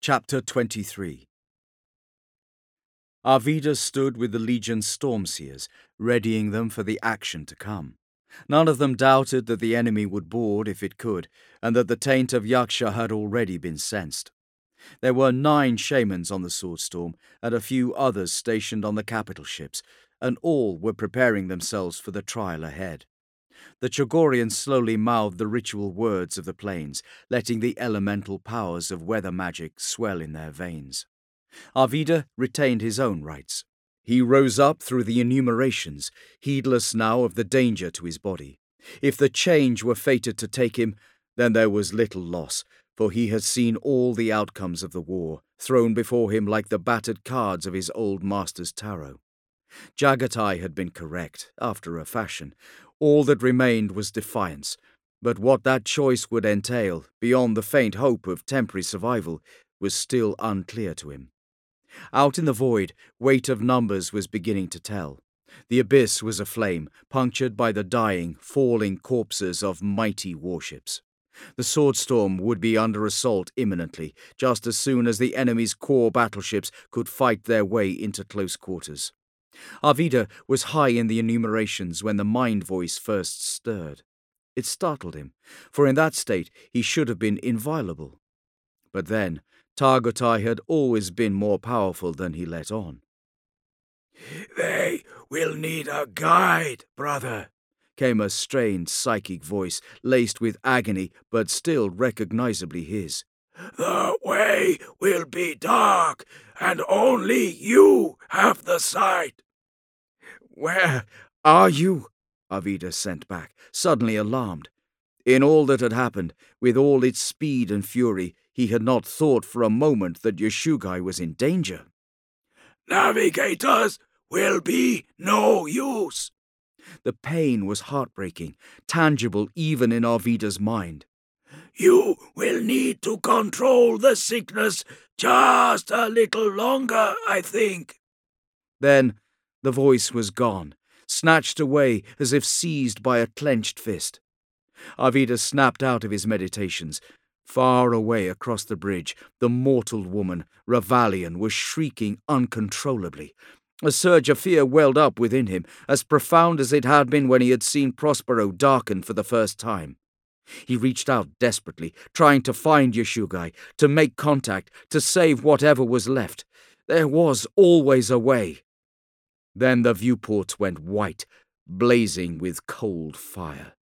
Chapter 23. Arvida stood with the legion's stormseers, readying them for the action to come. None of them doubted that the enemy would board if it could, and that the taint of Yaksha had already been sensed. There were 9 shamans on the Swordstorm, and a few others stationed on the capital ships, and all were preparing themselves for the trial ahead. The Chogorians slowly mouthed the ritual words of the plains, letting the elemental powers of weather magic swell in their veins. Arvida retained his own rights. He rose up through the enumerations, heedless now of the danger to his body. If the change were fated to take him, then there was little loss, for he had seen all the outcomes of the war, thrown before him like the battered cards of his old master's tarot. Jagatai had been correct, after a fashion. All that remained was defiance, but what that choice would entail, beyond the faint hope of temporary survival, was still unclear to him. Out in the void, weight of numbers was beginning to tell. The abyss was aflame, punctured by the dying, falling corpses of mighty warships. The Swordstorm would be under assault imminently, just as soon as the enemy's core battleships could fight their way into close quarters. Arvida was high in the enumerations when the mind voice first stirred. It startled him, for in that state he should have been inviolable. But then, Targotai had always been more powerful than he let on. "They will need a guide, brother," came a strained psychic voice, laced with agony but still recognizably his. "The way will be dark, and only you have the sight." "Where are you?" Arvida sent back, suddenly alarmed. In all that had happened, with all its speed and fury, he had not thought for a moment that Yashugai was in danger. "Navigators will be no use." The pain was heartbreaking, tangible even in Arvida's mind. "You will need to control the sickness just a little longer, I think." Then the voice was gone, snatched away as if seized by a clenched fist. Arvida snapped out of his meditations. Far away across the bridge, the mortal woman, Ravalion, was shrieking uncontrollably. A surge of fear welled up within him, as profound as it had been when he had seen Prospero darken for the first time. He reached out desperately, trying to find Yashugai, to make contact, to save whatever was left. There was always a way. Then the viewports went white, blazing with cold fire.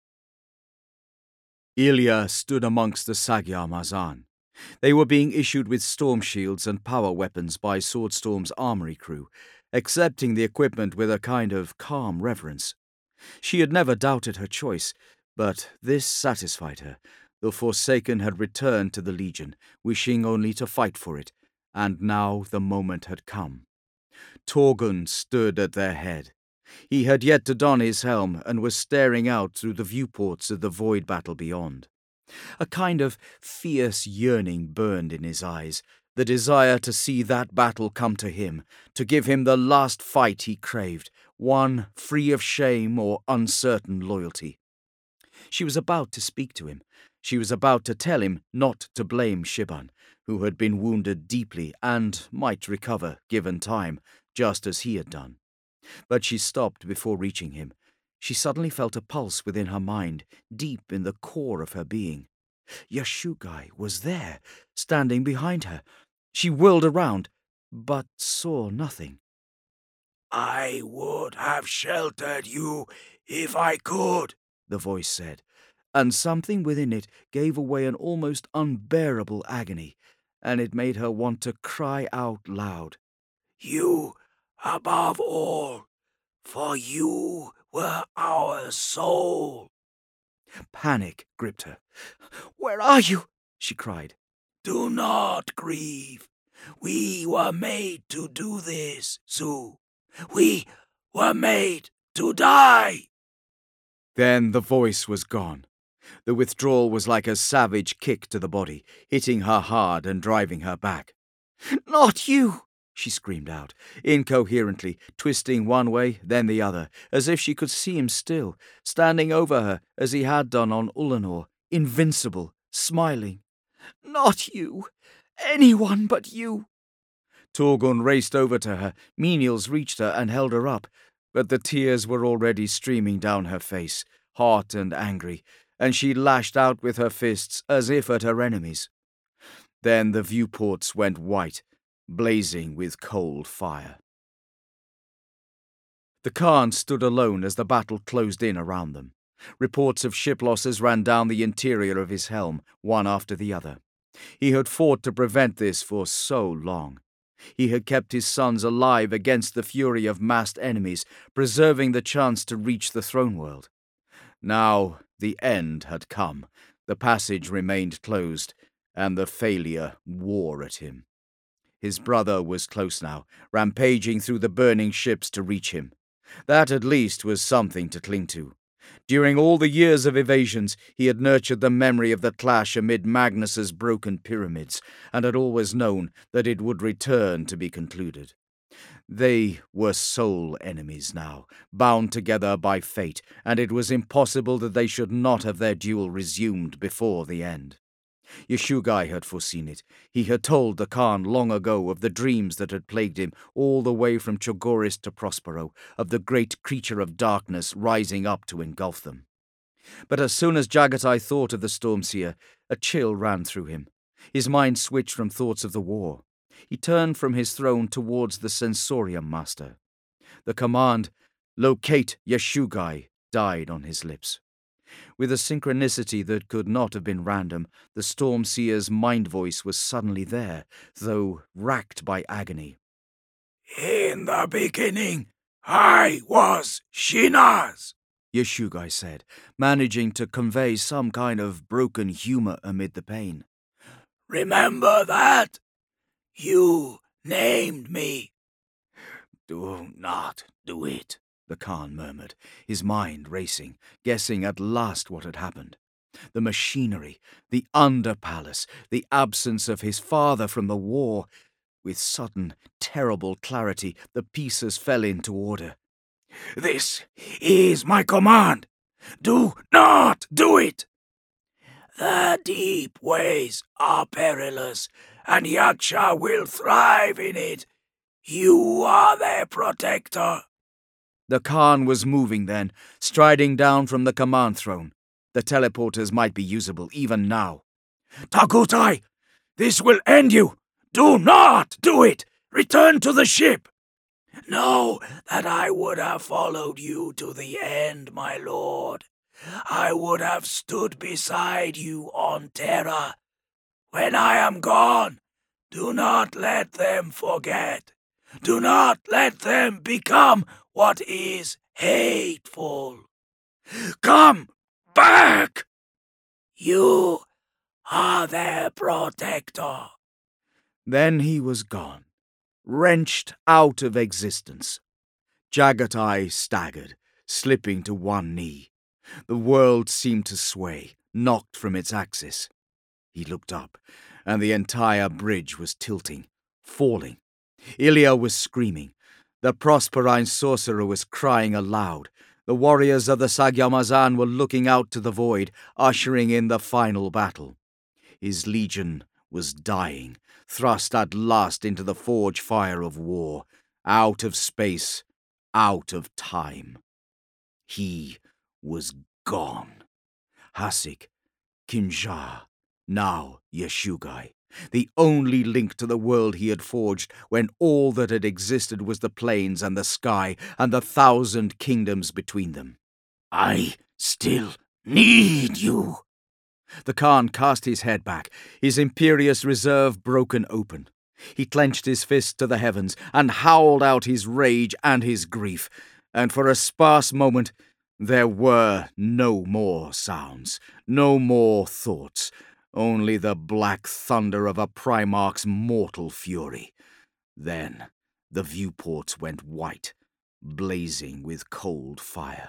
Ilya stood amongst the Magyar Mazan. They were being issued with storm shields and power weapons by Swordstorm's armory crew, accepting the equipment with a kind of calm reverence. She had never doubted her choice, but this satisfied her. The Forsaken had returned to the Legion, wishing only to fight for it, and now the moment had come. Torgun stood at their head. He had yet to don his helm and was staring out through the viewports of the void battle beyond. A kind of fierce yearning burned in his eyes, the desire to see that battle come to him, to give him the last fight he craved, one free of shame or uncertain loyalty. She was about to speak to him. She was about to tell him not to blame Shiban, who had been wounded deeply and might recover, given time, just as he had done. But she stopped before reaching him. She suddenly felt a pulse within her mind, deep in the core of her being. Yashugai was there, standing behind her. She whirled around, but saw nothing. "I would have sheltered you if I could," the voice said, and something within it gave away an almost unbearable agony, and it made her want to cry out loud. "You above all, for you were our soul." Panic gripped her. "Where are you?" she cried. "Do not grieve. We were made to do this, Zu. We were made to die." Then the voice was gone. The withdrawal was like a savage kick to the body, hitting her hard and driving her back. "Not you!" she screamed out, incoherently, twisting one way, then the other, as if she could see him still, standing over her as he had done on Ulanor, invincible, smiling. "Not you! Anyone but you. Torgun raced over to her. Menials reached her and held her up, but the tears were already streaming down her face, hot and angry, and she lashed out with her fists as if at her enemies. Then the viewports went white, blazing with cold fire. The Khan stood alone as the battle closed in around them. Reports of ship losses ran down the interior of his helm, one after the other. He had fought to prevent this for so long. He had kept his sons alive against the fury of massed enemies, preserving the chance to reach the throne world. Now the end had come. The passage remained closed, and the failure wore at him. His brother was close now, rampaging through the burning ships to reach him. That at least was something to cling to. During all the years of evasions, he had nurtured the memory of the clash amid Magnus's broken pyramids, and had always known that it would return to be concluded. They were soul enemies now, bound together by fate, and it was impossible that they should not have their duel resumed before the end. Yashugai had foreseen it. He had told the Khan long ago of the dreams that had plagued him all the way from Chogoris to Prospero, of the great creature of darkness rising up to engulf them. But as soon as Jagatai thought of the Stormseer, a chill ran through him. His mind switched from thoughts of the war. He turned from his throne towards the Sensorium Master. The command, "Locate Yashugai," died on his lips. With a synchronicity that could not have been random, the Stormseer's mind voice was suddenly there, though racked by agony. "In the beginning, I was Shinaz," Yashugai said, managing to convey some kind of broken humor amid the pain. "Remember that? You named me." "Do not do it," the Khan murmured, his mind racing, guessing at last what had happened. The machinery, the underpalace, the absence of his father from the war. With sudden, terrible clarity, the pieces fell into order. "This is my command. Do not do it. The deep ways are perilous, and Yaksha will thrive in it. You are their protector." The Khan was moving then, striding down from the command throne. The teleporters might be usable even now. "Takutai, this will end you. Do not do it. Return to the ship. Know that I would have followed you to the end, my lord. I would have stood beside you on Terra. When I am gone, do not let them forget. Do not let them become what is hateful. Come back! You are their protector." Then he was gone, wrenched out of existence. Jagatai staggered, slipping to one knee. The world seemed to sway, knocked from its axis. He looked up, and the entire bridge was tilting, falling. Ilya was screaming. The Prosperine sorcerer was crying aloud. The warriors of the Sagyamazan were looking out to the void, ushering in the final battle. His legion was dying, thrust at last into the forge fire of war, out of space, out of time. He was gone. Hasik, Kinjar, now Yashugai, the only link to the world he had forged when all that had existed was the plains and the sky and the 1,000 kingdoms between them. "I still need you." The Khan cast his head back, his imperious reserve broken open. He clenched his fist to the heavens and howled out his rage and his grief, and for a sparse moment there were no more sounds, no more thoughts, only the black thunder of a Primarch's mortal fury. Then the viewports went white, blazing with cold fire.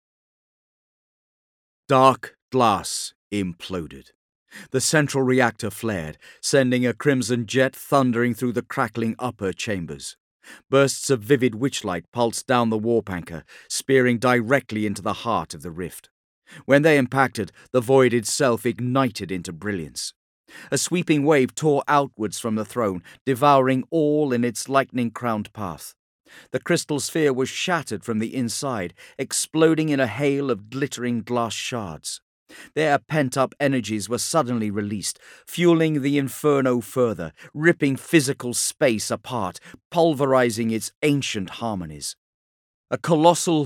Dark glass imploded. The central reactor flared, sending a crimson jet thundering through the crackling upper chambers. Bursts of vivid witchlight pulsed down the warp anchor, spearing directly into the heart of the rift. When they impacted, the void itself ignited into brilliance. A sweeping wave tore outwards from the throne, devouring all in its lightning-crowned path. The crystal sphere was shattered from the inside, exploding in a hail of glittering glass shards. Their pent-up energies were suddenly released, fueling the inferno further, ripping physical space apart, pulverizing its ancient harmonies. A colossal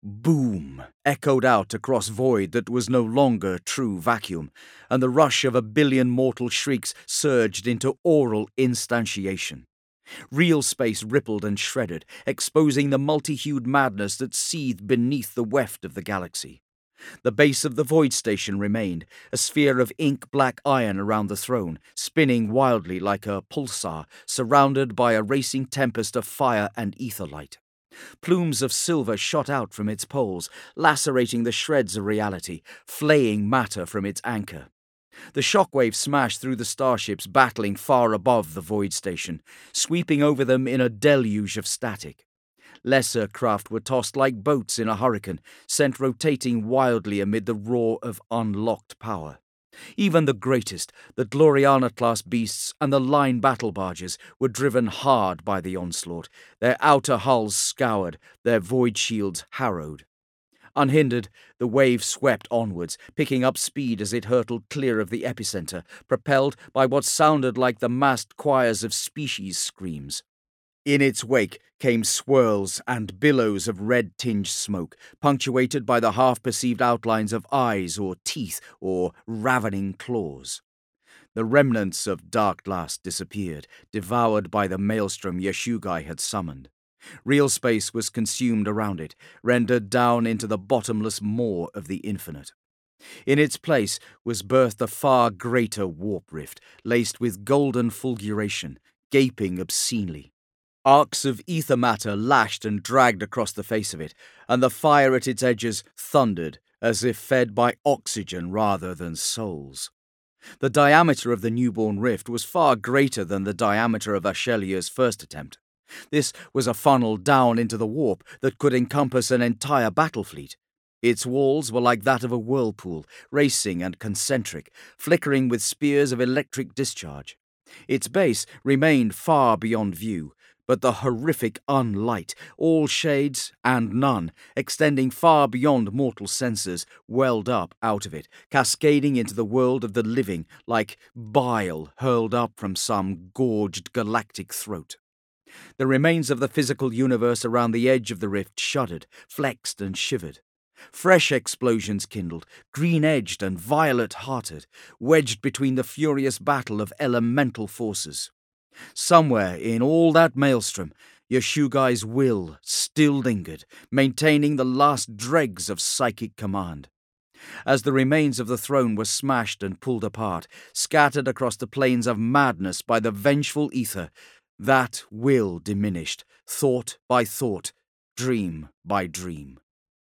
boom echoed out across void that was no longer true vacuum, and the rush of a billion mortal shrieks surged into oral instantiation. Real space rippled and shredded, exposing the multi-hued madness that seethed beneath the weft of the galaxy. The base of the void station remained, a sphere of ink-black iron around the throne, spinning wildly like a pulsar, surrounded by a racing tempest of fire and ether light. Plumes of silver shot out from its poles, lacerating the shreds of reality, flaying matter from its anchor. The shockwave smashed through the starships battling far above the void station, sweeping over them in a deluge of static. Lesser craft were tossed like boats in a hurricane, sent rotating wildly amid the roar of unlocked power. Even the greatest, the Gloriana-class beasts and the line battle barges, were driven hard by the onslaught, their outer hulls scoured, their void shields harrowed. Unhindered, the wave swept onwards, picking up speed as it hurtled clear of the epicenter, propelled by what sounded like the massed choirs of species screams. In its wake came swirls and billows of red-tinged smoke, punctuated by the half-perceived outlines of eyes or teeth or ravening claws. The remnants of Dark Glass disappeared, devoured by the maelstrom Yashugai had summoned. Real space was consumed around it, rendered down into the bottomless maw of the infinite. In its place was birthed a far greater warp rift, laced with golden fulguration, gaping obscenely. Arcs of ether matter lashed and dragged across the face of it, and the fire at its edges thundered, as if fed by oxygen rather than souls. The diameter of the newborn rift was far greater than the diameter of Ashelia's first attempt. This was a funnel down into the warp that could encompass an entire battle fleet. Its walls were like that of a whirlpool, racing and concentric, flickering with spears of electric discharge. Its base remained far beyond view, but the horrific unlight, all shades and none, extending far beyond mortal senses, welled up out of it, cascading into the world of the living like bile hurled up from some gorged galactic throat. The remains of the physical universe around the edge of the rift shuddered, flexed and shivered. Fresh explosions kindled, green-edged and violet-hearted, wedged between the furious battle of elemental forces. Somewhere in all that maelstrom, Yashugai's will still lingered, maintaining the last dregs of psychic command. As the remains of the throne were smashed and pulled apart, scattered across the plains of madness by the vengeful ether, that will diminished, thought by thought, dream by dream.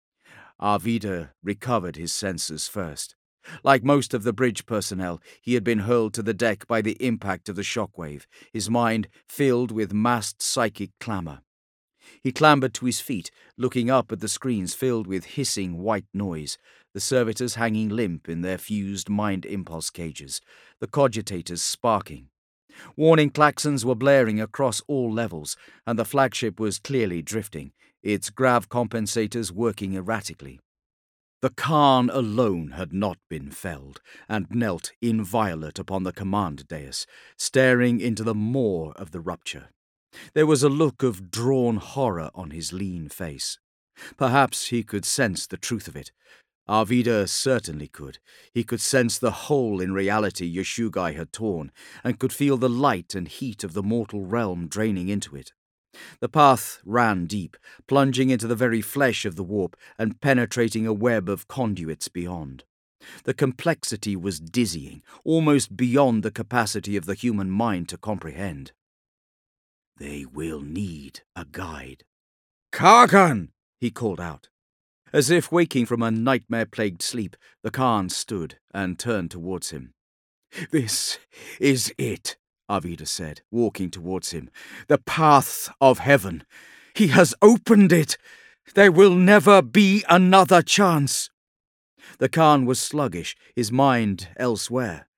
Arvida recovered his senses first. Like most of the bridge personnel, he had been hurled to the deck by the impact of the shockwave, his mind filled with massed psychic clamour. He clambered to his feet, looking up at the screens filled with hissing white noise, the servitors hanging limp in their fused mind impulse cages, the cogitators sparking. Warning klaxons were blaring across all levels, and the flagship was clearly drifting, its grav compensators working erratically. The Khan alone had not been felled, and knelt inviolate upon the command dais, staring into the maw of the rupture. There was a look of drawn horror on his lean face. Perhaps he could sense the truth of it. Arvida certainly could. He could sense the hole in reality Yashugai had torn, and could feel the light and heat of the mortal realm draining into it. The path ran deep, plunging into the very flesh of the warp and penetrating a web of conduits beyond. The complexity was dizzying, almost beyond the capacity of the human mind to comprehend. "They will need a guide." "Kargan!" he called out. As if waking from a nightmare-plagued sleep, the Khan stood and turned towards him. "This is it," Arvida said, walking towards him. "The path of heaven. He has opened it. There will never be another chance." The Khan was sluggish, his mind elsewhere.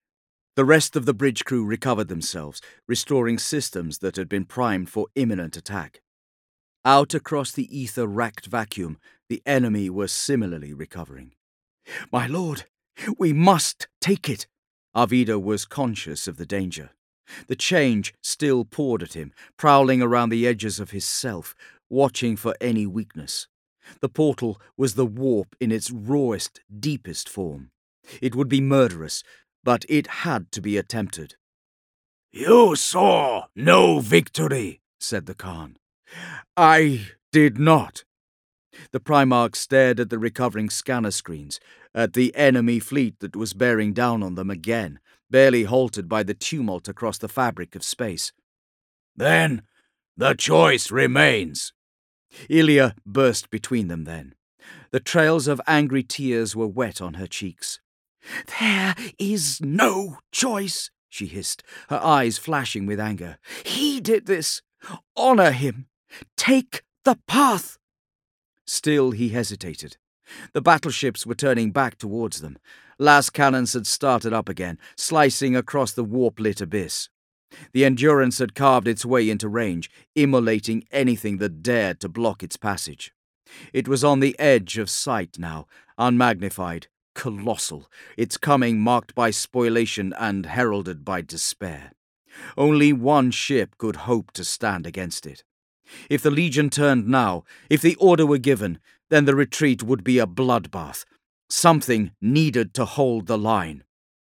The rest of the bridge crew recovered themselves, restoring systems that had been primed for imminent attack. Out across the ether-racked vacuum, the enemy were similarly recovering. "My lord, we must take it!" Arvida was conscious of the danger. The change still poured at him, prowling around the edges of his self, watching for any weakness. The portal was the warp in its rawest, deepest form. It would be murderous, but it had to be attempted. "You saw no victory," said the Khan. "I did not." The Primarch stared at the recovering scanner screens, at the enemy fleet that was bearing down on them again, barely halted by the tumult across the fabric of space. "Then the choice remains." Ilya burst between them then. The trails of angry tears were wet on her cheeks. "There is no choice," she hissed, her eyes flashing with anger. "He did this. Honor him. Take the path." Still he hesitated. The battleships were turning back towards them. Las cannons had started up again, slicing across the warp-lit abyss. The Endurance had carved its way into range, immolating anything that dared to block its passage. It was on the edge of sight now, unmagnified, colossal, its coming marked by spoliation and heralded by despair. Only one ship could hope to stand against it. If the Legion turned now, if the order were given, then the retreat would be a bloodbath. Something needed to hold the line.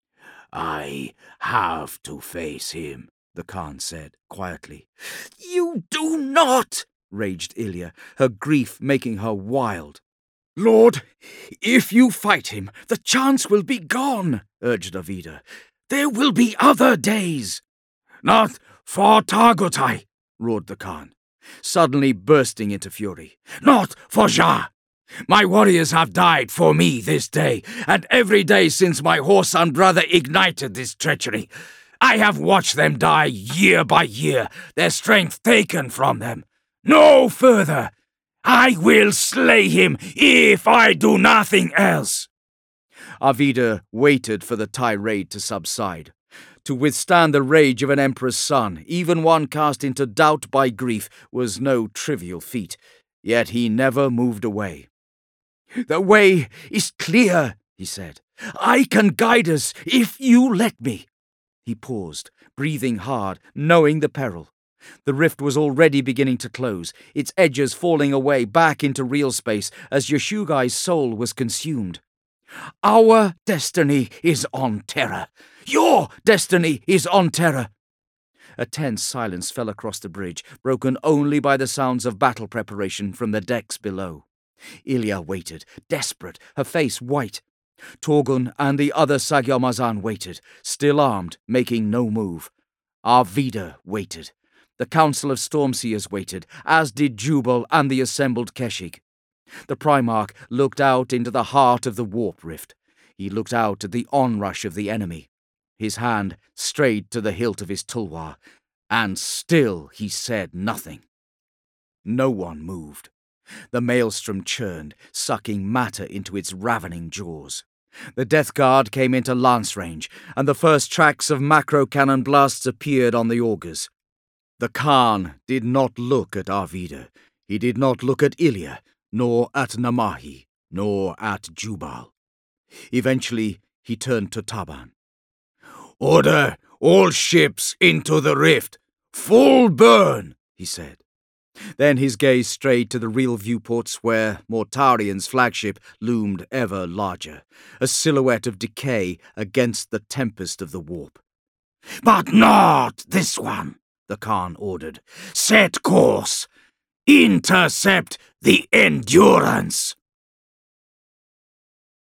"I have to face him," the Khan said, quietly. "You do not!" raged Ilya, her grief making her wild. "Lord, if you fight him, the chance will be gone," urged Arvida. "There will be other days." "Not for Targotai," roared the Khan, suddenly bursting into fury. "Not for Jah! My warriors have died for me this day, and every day since my whoreson brother ignited this treachery. I have watched them die year by year, their strength taken from them. No further! I will slay him if I do nothing else!" Arvida waited for the tirade to subside. To withstand the rage of an emperor's son, even one cast into doubt by grief, was no trivial feat, yet he never moved away. "The way is clear," he said. "I can guide us if you let me." He paused, breathing hard, knowing the peril. The rift was already beginning to close, its edges falling away back into real space as Yashugai's soul was consumed. "Our destiny is on Terra. Your destiny is on Terra." A tense silence fell across the bridge, broken only by the sounds of battle preparation from the decks below. Ilya waited, desperate, her face white. Torgun and the other Sagyamazan waited, still armed, making no move. Arvida waited. The Council of Stormseers waited, as did Jubal and the assembled Keshig. The Primarch looked out into the heart of the warp rift. He looked out at the onrush of the enemy. His hand strayed to the hilt of his tulwar, and still he said nothing. No one moved. The maelstrom churned, sucking matter into its ravening jaws. The Death Guard came into lance range, and the first tracks of macro-cannon blasts appeared on the augers. The Khan did not look at Arvida. He did not look at Ilya, nor at Namahi, nor at Jubal. Eventually, he turned to Taban. "Order all ships into the rift. Full burn," he said. Then his gaze strayed to the real viewports where Mortarian's flagship loomed ever larger, a silhouette of decay against the tempest of the warp. "But not this one," the Khan ordered. "Set course. Intercept the Endurance."